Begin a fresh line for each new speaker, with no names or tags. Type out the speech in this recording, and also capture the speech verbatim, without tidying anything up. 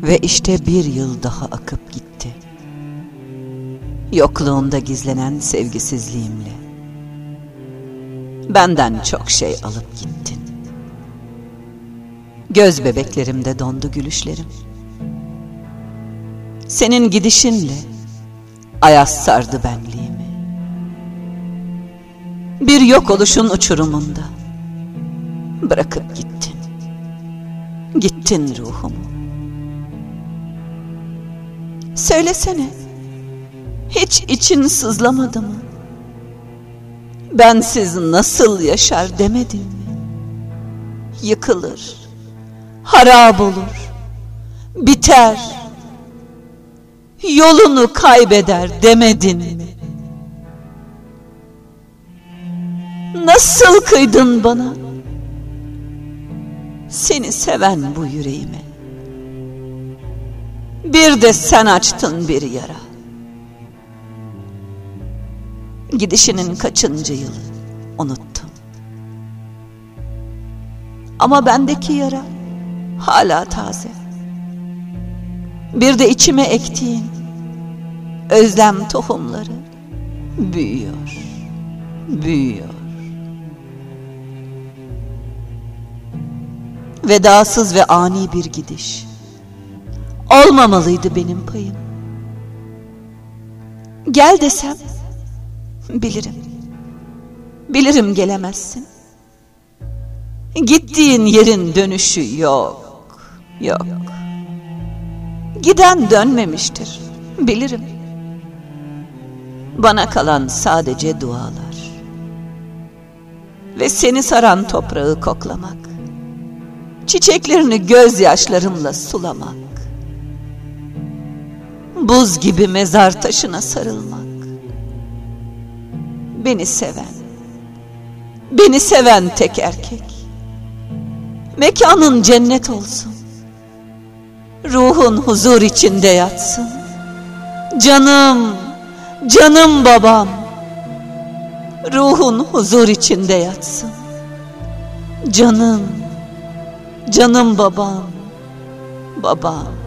Ve işte bir yıl daha akıp gitti. Yokluğunda gizlenen sevgisizliğimle. Benden çok şey alıp gittin. Göz bebeklerimde dondu gülüşlerim. Senin gidişinle ayaz sardı benliğimi. Bir yok oluşun uçurumunda bırakıp gittin. Gittin ruhumu. Söylesene, hiç için sızlamadı mı? Bensiz nasıl yaşar demedin mi? Yıkılır, harap olur, biter, yolunu kaybeder demedin mi? Nasıl kıydın bana? Seni seven bu yüreğime. Bir de sen açtın bir yara. Gidişinin kaçıncı yılı unuttum. Ama bendeki yara hala taze. Bir de içime ektiğin özlem tohumları büyüyor, büyüyor. Vedasız ve ani bir gidiş olmamalıydı benim payım. Gel desem bilirim, bilirim gelemezsin. Gittiğin yerin dönüşü yok, yok. Giden dönmemiştir, bilirim. Bana kalan sadece dualar ve seni saran toprağı koklamak, çiçeklerini gözyaşlarımla sulamak, buz gibi mezar taşına sarılmak. Beni seven, beni seven tek erkek. Mekanın cennet olsun. Ruhun huzur içinde yatsın. Canım, canım babam. Ruhun huzur içinde yatsın. Canım, canım babam, babam.